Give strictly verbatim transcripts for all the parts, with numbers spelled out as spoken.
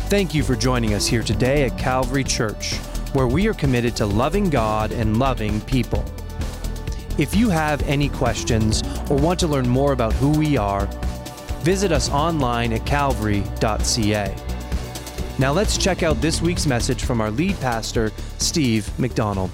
Thank you for joining us here today at Calvary Church, where we are committed to loving God and loving people. If you have any questions or want to learn more about who we are, visit us online at calvary dot c a. Now let's check out this week's message from our lead pastor, Steve McDonald.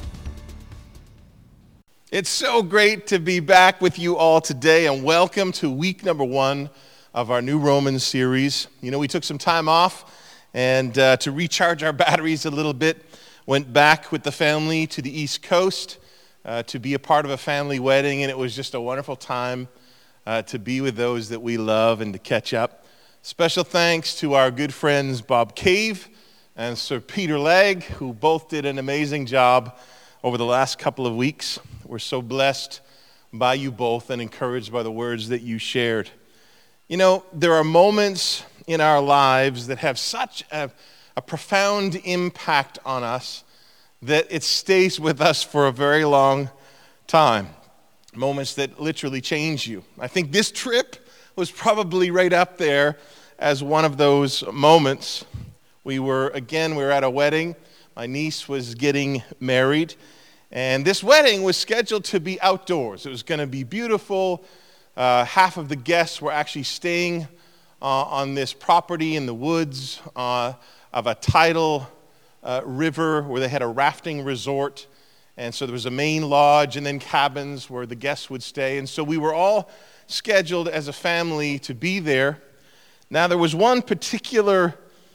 It's so great to be back with you all today, and welcome to week number one of our new Romans series. You know, we took some time off and uh, to recharge our batteries a little bit, went back with the family to the East Coast uh, to be a part of a family wedding, and it was just a wonderful time uh, to be with those that we love and to catch up. Special thanks to our good friends Bob Cave and Sir Peter Legg, who both did an amazing job over the last couple of weeks. We're so blessed by you both and encouraged by the words that you shared. You know, there are moments in our lives that have such a, a profound impact on us that it stays with us for a very long time. Moments that literally change you. I think this trip was probably right up there as one of those moments. We were, again, we were at a wedding. My niece was getting married, and this wedding was scheduled to be outdoors. It was going to be beautiful. Uh, half of the guests were actually staying uh, on this property in the woods uh, of a tidal uh, river where they had a rafting resort. And so there was a main lodge and then cabins where the guests would stay. And so we were all scheduled as a family to be there. Now, there was one particular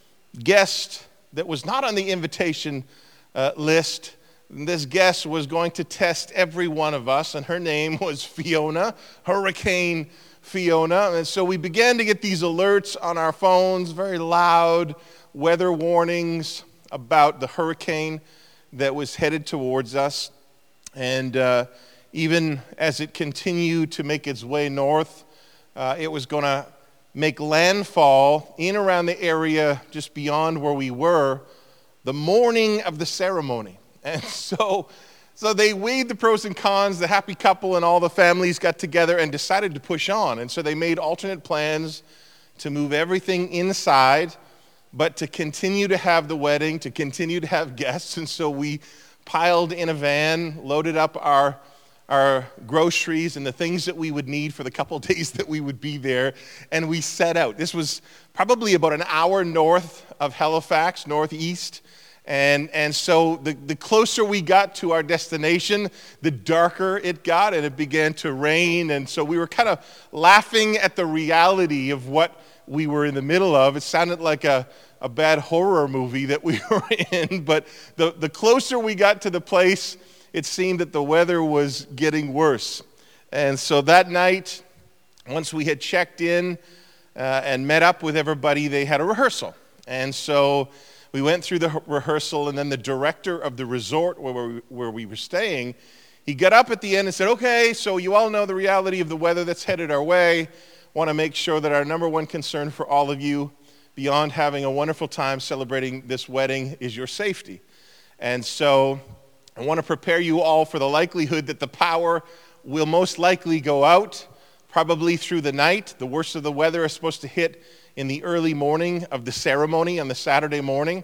guest that was not on the invitation uh, list. This guest was going to test every one of us, and her name was Fiona, Hurricane Fiona. And so we began to get these alerts on our phones, very loud weather warnings about the hurricane that was headed towards us. And uh, even as it continued to make its way north, uh, it was going to make landfall in around the area just beyond where we were the morning of the ceremony. And so, so they weighed the pros and cons. The happy couple and all the families got together and decided to push on. And so they made alternate plans to move everything inside, but to continue to have the wedding, to continue to have guests. And so we piled in a van, loaded up our, our groceries and the things that we would need for the couple days that we would be there, and we set out. This was probably about an hour north of Halifax, northeast. And and so the, the closer we got to our destination, the darker it got, and it began to rain. And so we were kind of laughing at the reality of what we were in the middle of. It sounded like a, a bad horror movie that we were in. But the, the closer we got to the place, it seemed that the weather was getting worse. And so that night, once we had checked in uh, and met up with everybody, they had a rehearsal. And so we went through the rehearsal, and then the director of the resort where we, where we were staying, he got up at the end and said, okay, so you all know the reality of the weather that's headed our way. Want to make sure that our number one concern for all of you, beyond having a wonderful time celebrating this wedding, is your safety. And so I want to prepare you all for the likelihood that the power will most likely go out, probably through the night. The worst of the weather is supposed to hit in the early morning of the ceremony on the Saturday morning.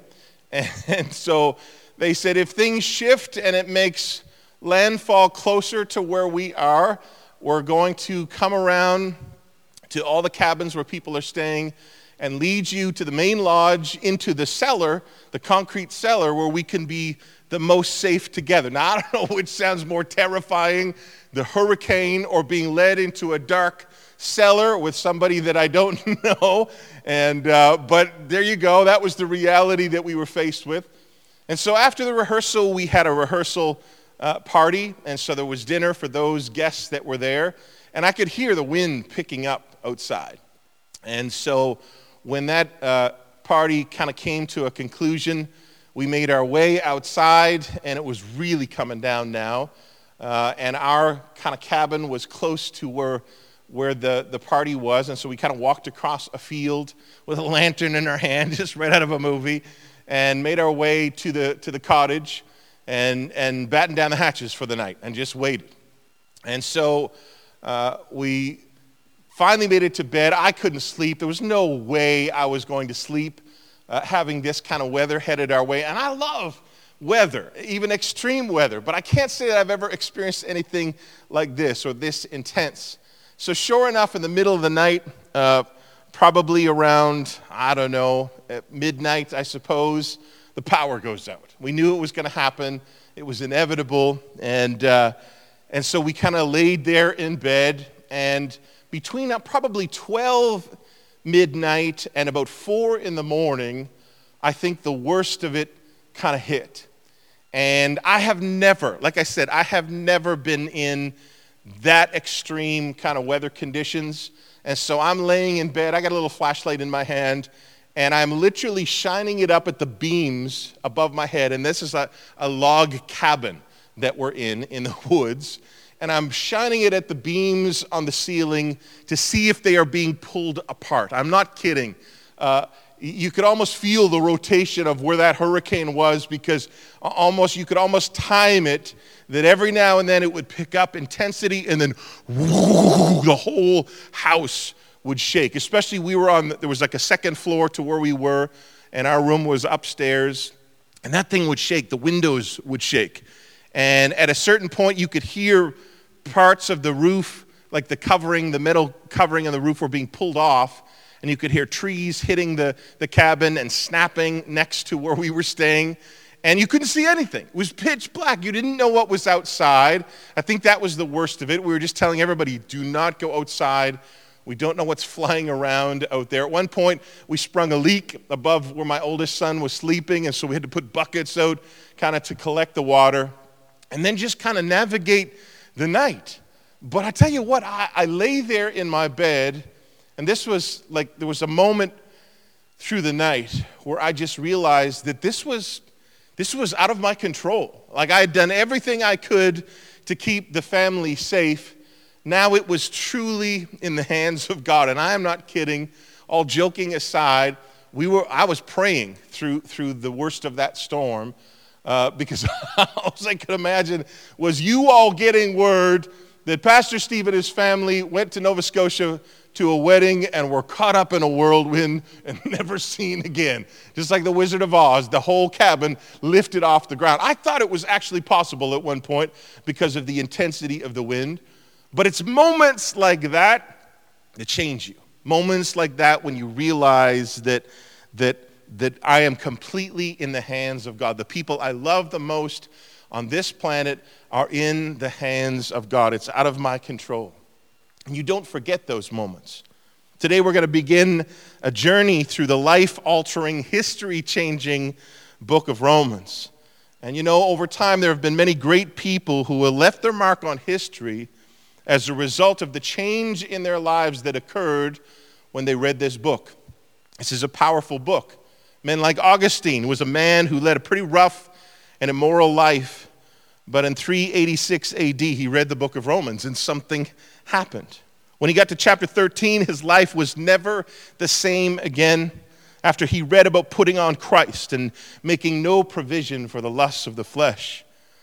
And so they said, if things shift and it makes landfall closer to where we are, we're going to come around to all the cabins where people are staying and lead you to the main lodge into the cellar, the concrete cellar, where we can be the most safe together. Now, I don't know which sounds more terrifying, the hurricane or being led into a dark cellar with somebody that I don't know. And uh, but there you go. That was the reality that we were faced with. And so after the rehearsal, we had a rehearsal uh, party. And so there was dinner for those guests that were there. And I could hear the wind picking up outside. And so when that uh, party kind of came to a conclusion, we made our way outside, and it was really coming down now. Uh, and our kind of cabin was close to where where the, the party was, and so we kind of walked across a field with a lantern in our hand, just right out of a movie, and made our way to the to the cottage, and and battened down the hatches for the night, and just waited. And so uh, we finally made it to bed. I couldn't sleep. There was no way I was going to sleep uh, having this kind of weather headed our way. And I love weather, even extreme weather, but I can't say that I've ever experienced anything like this or this intense. So sure enough, in the middle of the night, uh, probably around, I don't know, at midnight, I suppose, the power goes out. We knew it was going to happen. It was inevitable. And uh, and so we kind of laid there in bed. And between uh, probably twelve midnight and about four in the morning, I think the worst of it kind of hit. And I have never, like I said, I have never been in that extreme kind of weather conditions. And so I'm laying in bed, I got a little flashlight in my hand, and I'm literally shining it up at the beams above my head. And this is a, a log cabin that we're in, in the woods. And I'm shining it at the beams on the ceiling to see if they are being pulled apart. I'm not kidding. Uh, you could almost feel the rotation of where that hurricane was, because almost you could almost time it that every now and then it would pick up intensity, and then whoo, the whole house would shake. Especially we were on, there was like a second floor to where we were, and our room was upstairs, and that thing would shake. The windows would shake. And at a certain point, you could hear parts of the roof, like the covering, the metal covering on the roof were being pulled off, and you could hear trees hitting the, the cabin and snapping next to where we were staying. And you couldn't see anything. It was pitch black. You didn't know what was outside. I think that was the worst of it. We were just telling everybody, do not go outside. We don't know what's flying around out there. At one point, we sprung a leak above where my oldest son was sleeping, and so we had to put buckets out kind of to collect the water and then just kind of navigate the night. But I tell you what, I, I lay there in my bed, and this was like, there was a moment through the night where I just realized that this was This was out of my control. Like, I had done everything I could to keep the family safe. Now it was truly in the hands of God. And I am not kidding. All joking aside, we were. I was praying through through the worst of that storm uh, because all I could imagine was you all getting word that Pastor Steve and his family went to Nova Scotia to a wedding and were caught up in a whirlwind and never seen again. Just like the Wizard of Oz, the whole cabin lifted off the ground. I thought it was actually possible at one point because of the intensity of the wind. But it's moments like that that change you. Moments like that when you realize that, that, that I am completely in the hands of God. The people I love the most on this planet are in the hands of God. It's out of my control. And you don't forget those moments. Today we're going to begin a journey through the life-altering, history-changing book of Romans. And you know, over time there have been many great people who have left their mark on history as a result of the change in their lives that occurred when they read this book. This is a powerful book. Men like Augustine, who was a man who led a pretty rough and immoral life, but in three eighty-six A D he read the book of Romans and something happened. When he got to chapter thirteen, his life was never the same again after he read about putting on Christ and making no provision for the lusts of the flesh.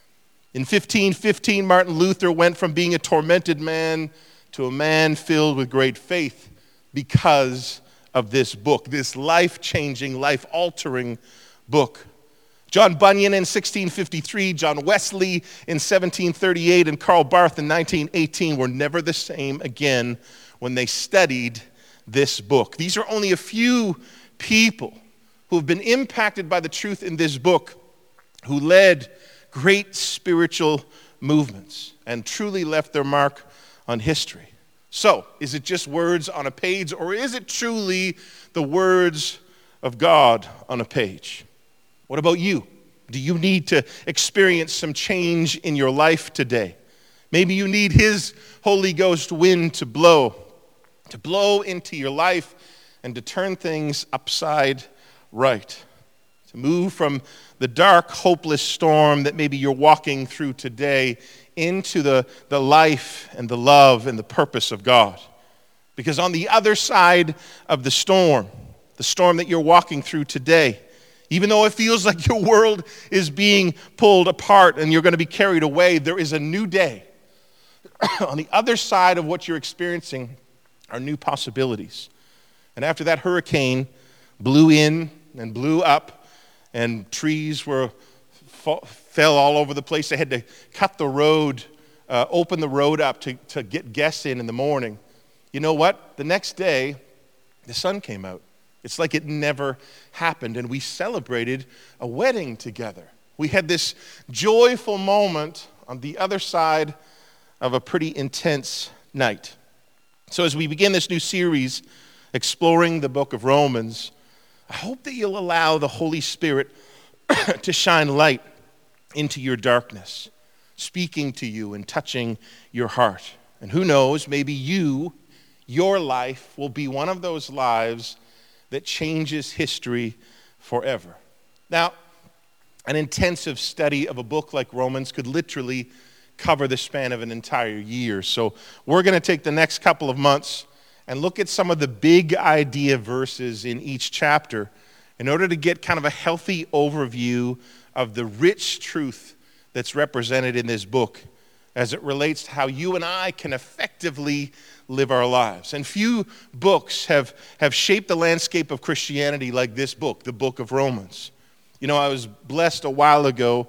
In fifteen fifteen, Martin Luther went from being a tormented man to a man filled with great faith because of this book, this life-changing, life-altering book. John Bunyan in sixteen fifty-three, John Wesley in seventeen thirty-eight, and Karl Barth in nineteen eighteen were never the same again when they studied this book. These are only a few people who have been impacted by the truth in this book, who led great spiritual movements and truly left their mark on history. So, is it just words on a page, or is it truly the words of God on a page? What about you? Do you need to experience some change in your life today? Maybe you need His Holy Ghost wind to blow, to blow into your life and to turn things upside right, to move from the dark, hopeless storm that maybe you're walking through today into the, the life and the love and the purpose of God. Because on the other side of the storm, the storm that you're walking through today, even though it feels like your world is being pulled apart and you're going to be carried away, there is a new day. On the other side of what you're experiencing are new possibilities. And after that hurricane blew in and blew up, and trees were fell all over the place. They had to cut the road, uh, open the road up to, to get guests in in the morning. You know what? The next day, the sun came out. It's like it never happened, and we celebrated a wedding together. We had this joyful moment on the other side of a pretty intense night. So as we begin this new series, exploring the book of Romans, I hope that you'll allow the Holy Spirit to shine light into your darkness, speaking to you and touching your heart. And who knows, maybe you, your life, will be one of those lives that changes history forever. Now, an intensive study of a book like Romans could literally cover the span of an entire year. So we're going to take the next couple of months and look at some of the big idea verses in each chapter in order to get kind of a healthy overview of the rich truth that's represented in this book as it relates to how you and I can effectively live our lives. And few books have, have shaped the landscape of Christianity like this book, the book of Romans. You know, I was blessed a while ago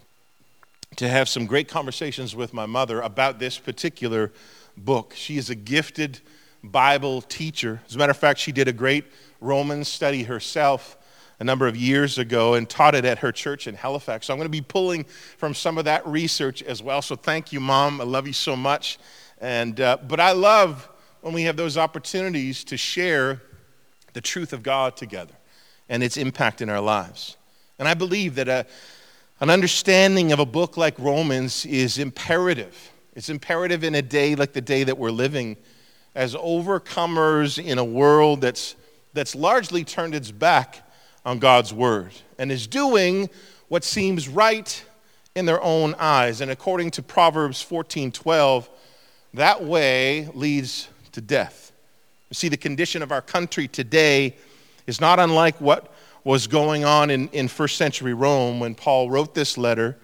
to have some great conversations with my mother about this particular book. She is a gifted Bible teacher. As a matter of fact, she did a great Romans study herself a number of years ago and taught it at her church in Halifax. So I'm going to be pulling from some of that research as well. So thank you, Mom. I love you so much. And uh, but I love when we have those opportunities to share the truth of God together and its impact in our lives. And I believe that a, an understanding of a book like Romans is imperative. It's imperative in a day like the day that we're living as overcomers in a world that's that's largely turned its back on God's word and is doing what seems right in their own eyes. And according to Proverbs fourteen twelve, that way leads to death. You see, the condition of our country today is not unlike what was going on in, in first century Rome when Paul wrote this letter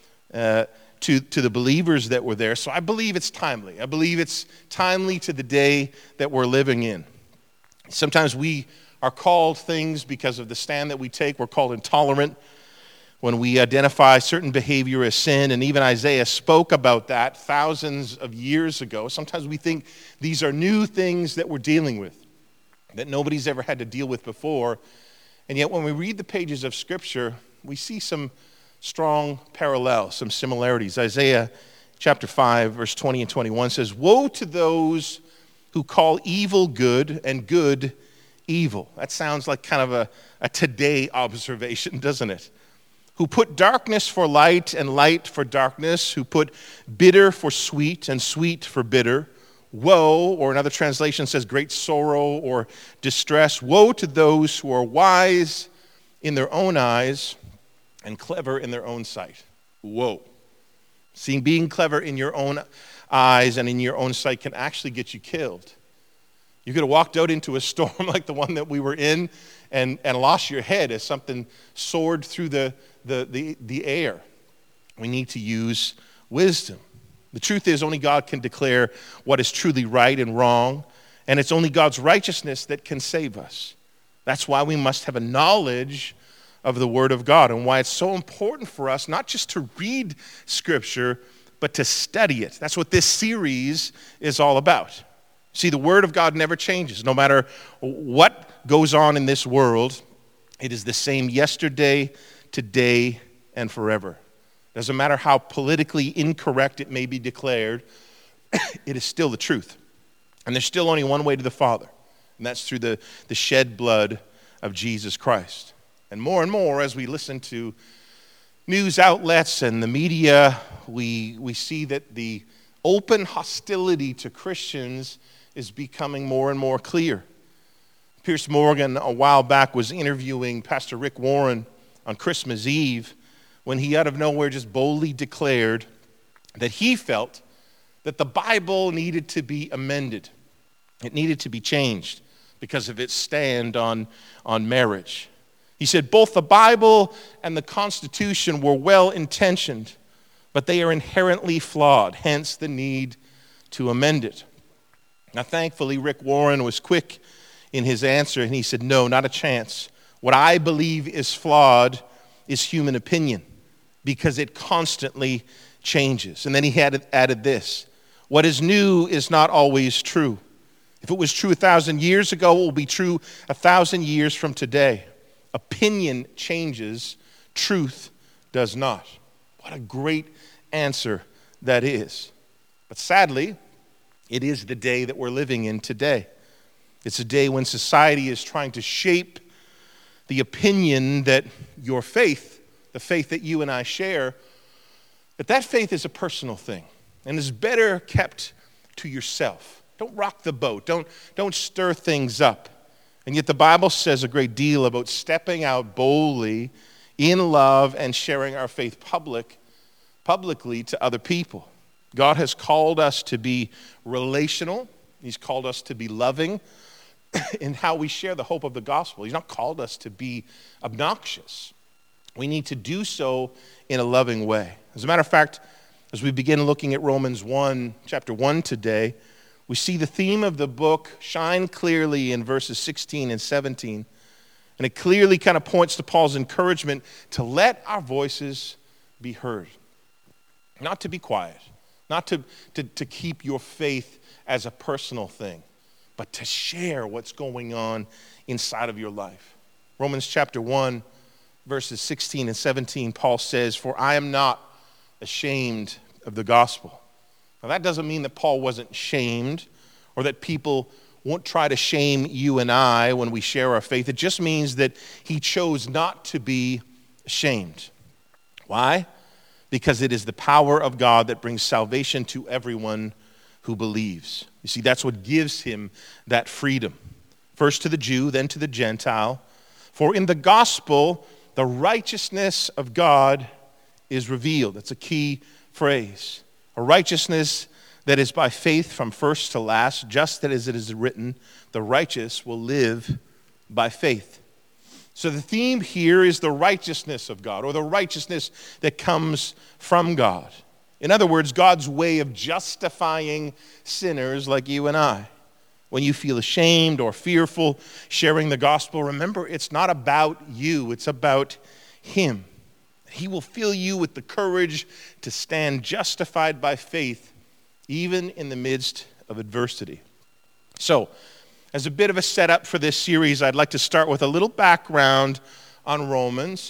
uh, to, to the believers that were there. So I believe it's timely. I believe it's timely to the day that we're living in. Sometimes we are called things because of the stand that we take. We're called intolerant when we identify certain behavior as sin, and even Isaiah spoke about that thousands of years ago. Sometimes we think these are new things that we're dealing with, that nobody's ever had to deal with before, and yet when we read the pages of Scripture, we see some strong parallels, some similarities. Isaiah chapter five, verse twenty and twenty-one says, "Woe to those who call evil good and good evil." That sounds like kind of a, a today observation, doesn't it? Who put darkness for light and light for darkness, who put bitter for sweet and sweet for bitter. Woe, or another translation says great sorrow or distress. Woe to those who are wise in their own eyes and clever in their own sight. Woe. See, being clever in your own eyes and in your own sight can actually get you killed. You could have walked out into a storm like the one that we were in and, and lost your head as something soared through the, the, the, the air. We need to use wisdom. The truth is, only God can declare what is truly right and wrong, and it's only God's righteousness that can save us. That's why we must have a knowledge of the Word of God, and why it's so important for us not just to read Scripture, but to study it. That's what this series is all about. See, the Word of God never changes. No matter what goes on in this world, it is the same yesterday, today, and forever. Doesn't matter how politically incorrect it may be declared, it is still the truth. And there's still only one way to the Father, and that's through the, the shed blood of Jesus Christ. And more and more, as we listen to news outlets and the media, we, we see that the open hostility to Christians is becoming more and more clear. Piers Morgan, a while back, was interviewing Pastor Rick Warren on Christmas Eve when he out of nowhere just boldly declared that he felt that the Bible needed to be amended. It needed to be changed because of its stand on, on marriage. He said both the Bible and the Constitution were well-intentioned, but they are inherently flawed, hence the need to amend it. Now, thankfully, Rick Warren was quick in his answer, and he said, no, not a chance. What I believe is flawed is human opinion because it constantly changes. And then he had added this: what is new is not always true. If it was true a thousand years ago, it will be true a thousand years from today. Opinion changes, truth does not. What a great answer that is. But sadly, it is the day that we're living in today. It's a day when society is trying to shape the opinion that your faith, the faith that you and I share, that that faith is a personal thing and is better kept to yourself. Don't rock the boat. Don't, don't stir things up. And yet the Bible says a great deal about stepping out boldly in love and sharing our faith public, publicly to other people. God has called us to be relational. He's called us to be loving in how we share the hope of the gospel. He's not called us to be obnoxious. We need to do so in a loving way. As a matter of fact, as we begin looking at Romans one, chapter one today, we see the theme of the book shine clearly in verses sixteen and seventeen. And it clearly kind of points to Paul's encouragement to let our voices be heard. Not to be quiet. Not to, to, to keep your faith as a personal thing, but to share what's going on inside of your life. Romans chapter one, verses sixteen and seventeen, Paul says, "For I am not ashamed of the gospel." Now that doesn't mean that Paul wasn't shamed or that people won't try to shame you and I when we share our faith. It just means that he chose not to be ashamed. Why? Because it is the power of God that brings salvation to everyone who believes. You see, that's what gives him that freedom. First to the Jew, then to the Gentile. For in the gospel, the righteousness of God is revealed. That's a key phrase. A righteousness that is by faith from first to last, just as it is written, the righteous will live by faith. So the theme here is the righteousness of God, or the righteousness that comes from God. In other words, God's way of justifying sinners like you and I. When you feel ashamed or fearful sharing the gospel, remember, it's not about you, it's about him. He will fill you with the courage to stand justified by faith, even in the midst of adversity. So, as a bit of a setup for this series, I'd like to start with a little background on Romans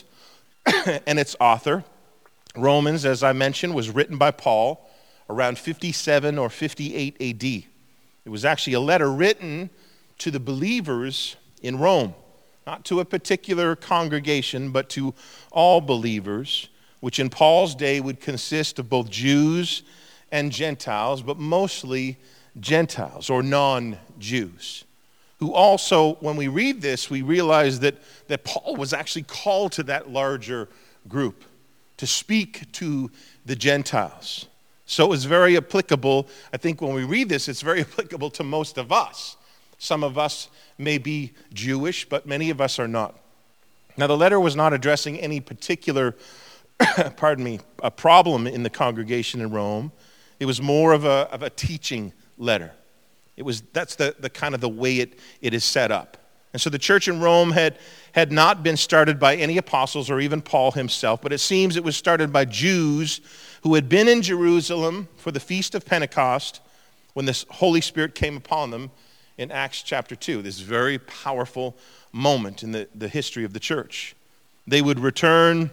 and its author. Romans, as I mentioned, was written by Paul around fifty-seven or fifty-eight A D. It was actually a letter written to the believers in Rome, not to a particular congregation, but to all believers, which in Paul's day would consist of both Jews and Gentiles, but mostly Gentiles or non-Jews, who also, when we read this, we realize that, that Paul was actually called to that larger group to speak to the Gentiles. So it was very applicable. I think when we read this, it's very applicable to most of us. Some of us may be Jewish, but many of us are not. Now, the letter was not addressing any particular, pardon me, a problem in the congregation in Rome. It was more of a, of a teaching letter. It was, that's the, the kind of the way it, it is set up. And so the church in Rome had, had not been started by any apostles or even Paul himself, but it seems it was started by Jews who had been in Jerusalem for the Feast of Pentecost when the Holy Spirit came upon them in Acts chapter two, this very powerful moment in the, the history of the church. They would return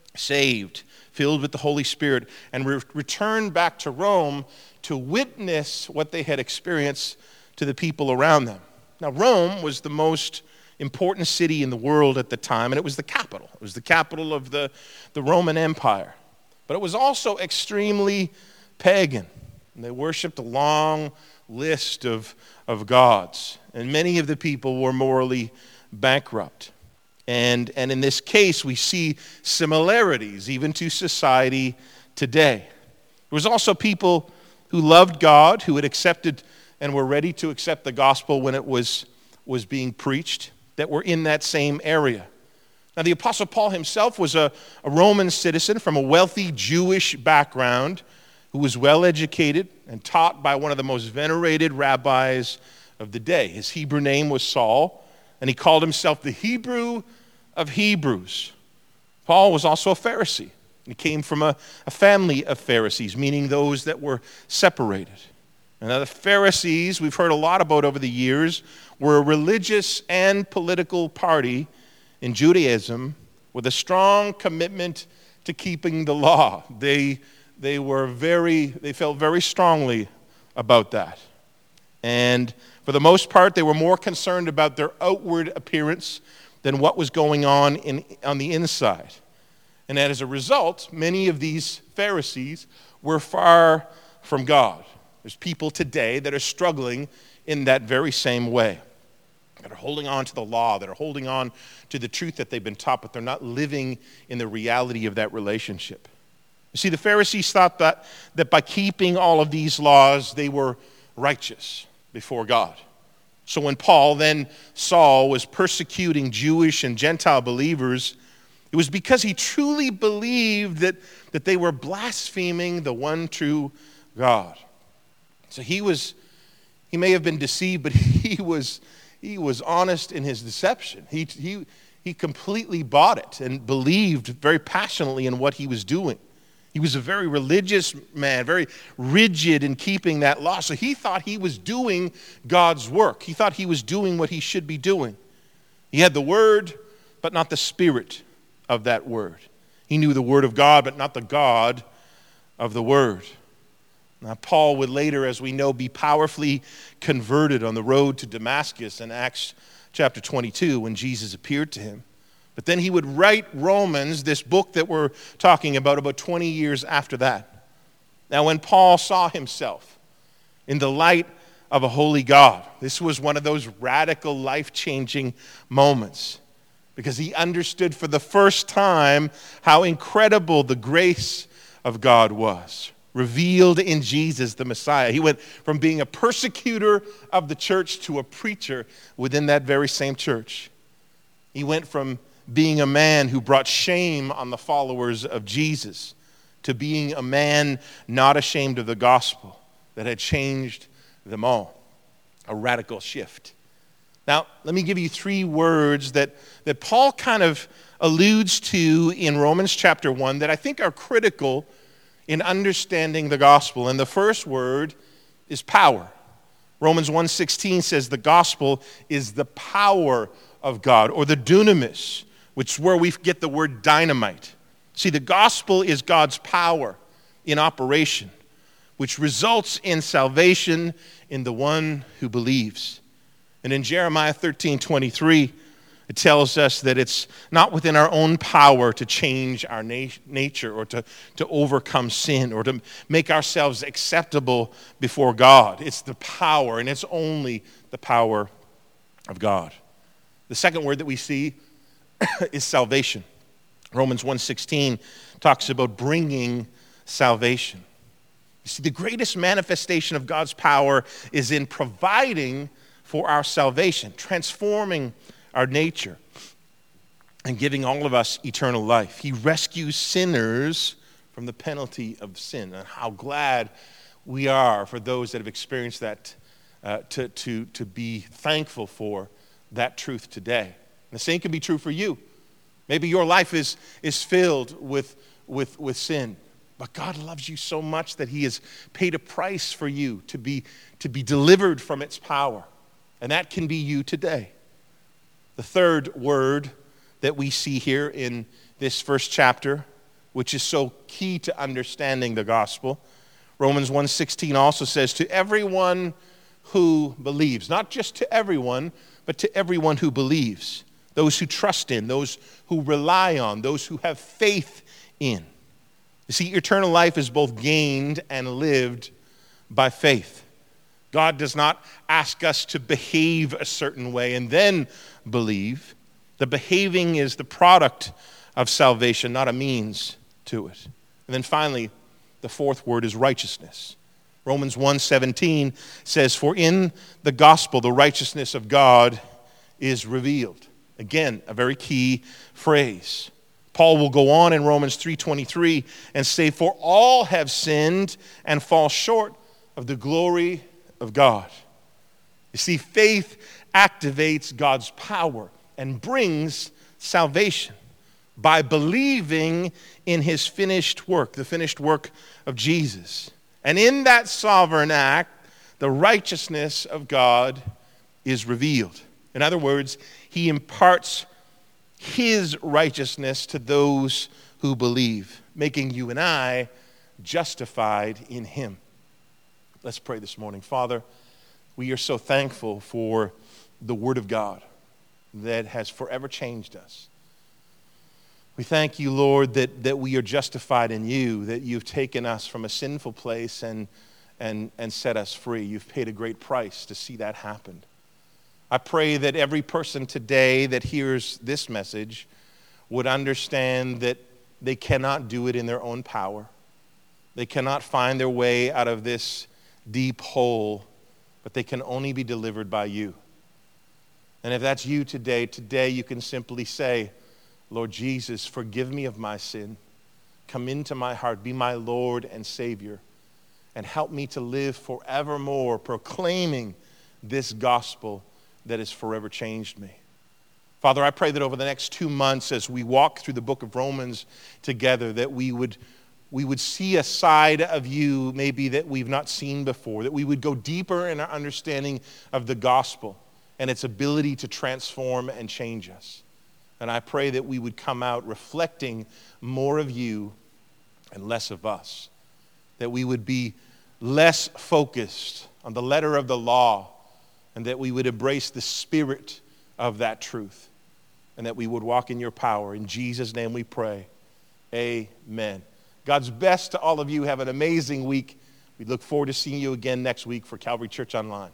saved, filled with the Holy Spirit, and re- return back to Rome to witness what they had experienced to the people around them. Now, Rome was the most important city in the world at the time, and it was the capital. It was the capital of the, the Roman Empire. But it was also extremely pagan. And they worshipped a long list of, of gods, and many of the people were morally bankrupt. And, and in this case, we see similarities even to society today. There was also people who loved God, who had accepted and were ready to accept the gospel when it was, was being preached, that were in that same area. Now, the Apostle Paul himself was a, a Roman citizen from a wealthy Jewish background who was well-educated and taught by one of the most venerated rabbis of the day. His Hebrew name was Saul, and he called himself the Hebrew of Hebrews. Paul was also a Pharisee. He came from a, a family of Pharisees, meaning those that were separated. And now the Pharisees, we've heard a lot about over the years, were a religious and political party in Judaism with a strong commitment to keeping the law. They, they were very, they felt very strongly about that. And for the most part, they were more concerned about their outward appearance than what was going on in, on the inside. And as a result, many of these Pharisees were far from God. There's people today that are struggling in that very same way, that are holding on to the law, that are holding on to the truth that they've been taught, but they're not living in the reality of that relationship. You see, the Pharisees thought that, that by keeping all of these laws, they were righteous before God. So when Paul, then Saul, was persecuting Jewish and Gentile believers, it was because he truly believed that, that they were blaspheming the one true God. So he was, he may have been deceived, but he was, he was honest in his deception. He, he, he completely bought it and believed very passionately in what he was doing. He was a very religious man, very rigid in keeping that law. So he thought he was doing God's work. He thought he was doing what he should be doing. He had the word, but not the spirit of that word. He knew the word of God, but not the God of the word. Now, Paul would later, as we know, be powerfully converted on the road to Damascus in Acts chapter twenty-two when Jesus appeared to him. But then he would write Romans, this book that we're talking about, about twenty years after that. Now, when Paul saw himself in the light of a holy God, this was one of those radical, life-changing moments because he understood for the first time how incredible the grace of God was, revealed in Jesus, the Messiah. He went from being a persecutor of the church to a preacher within that very same church. He went from being a man who brought shame on the followers of Jesus to being a man not ashamed of the gospel that had changed them all. A radical shift. Now, let me give you three words that, that Paul kind of alludes to in Romans chapter one that I think are critical in understanding the gospel. And the first word is power. Romans one sixteen says the gospel is the power of God, or the dunamis, which is where we get the word dynamite. See, the gospel is God's power in operation, which results in salvation in the one who believes. And in Jeremiah thirteen twenty-three, it tells us that it's not within our own power to change our na- nature or to, to overcome sin or to make ourselves acceptable before God. It's the power, and it's only the power of God. The second word that we see is salvation. Romans one sixteen talks about bringing salvation. You see, the greatest manifestation of God's power is in providing for our salvation, transforming our nature, and giving all of us eternal life. He rescues sinners from the penalty of sin. And how glad we are for those that have experienced that, uh, to, to, to be thankful for that truth today. And the same can be true for you. Maybe your life is, is filled with, with, with sin, but God loves you so much that he has paid a price for you to be, to be delivered from its power. And that can be you today. The third word that we see here in this first chapter, which is so key to understanding the gospel, Romans one sixteen also says, to everyone who believes, not just to everyone, but to everyone who believes, those who trust in, those who rely on, those who have faith in. You see, eternal life is both gained and lived by faith. God does not ask us to behave a certain way and then believe. The behaving is the product of salvation, not a means to it. And then finally, the fourth word is righteousness. Romans one seventeen says, for in the gospel the righteousness of God is revealed. Again, a very key phrase. Paul will go on in Romans three twenty-three and say, for all have sinned and fall short of the glory of God. You see, faith activates God's power and brings salvation by believing in his finished work, the finished work of Jesus. And in that sovereign act, the righteousness of God is revealed. In other words, he imparts his righteousness to those who believe, making you and I justified in him. Let's pray this morning. Father, we are so thankful for the Word of God that has forever changed us. We thank you, Lord, that, that we are justified in you, that you've taken us from a sinful place and, and, and set us free. You've paid a great price to see that happen. I pray that every person today that hears this message would understand that they cannot do it in their own power. They cannot find their way out of this deep hole, but they can only be delivered by you. And if that's you today, today you can simply say, Lord Jesus, forgive me of my sin. Come into my heart, be my Lord and Savior, and help me to live forevermore proclaiming this gospel that has forever changed me. Father, I pray that over the next two months as we walk through the book of Romans together, that we would, we would see a side of you maybe that we've not seen before, that we would go deeper in our understanding of the gospel and its ability to transform and change us. And I pray that we would come out reflecting more of you and less of us, that we would be less focused on the letter of the law, and that we would embrace the spirit of that truth, and that we would walk in your power. In Jesus' name we pray. Amen. God's best to all of you. Have an amazing week. We look forward to seeing you again next week for Calvary Church Online.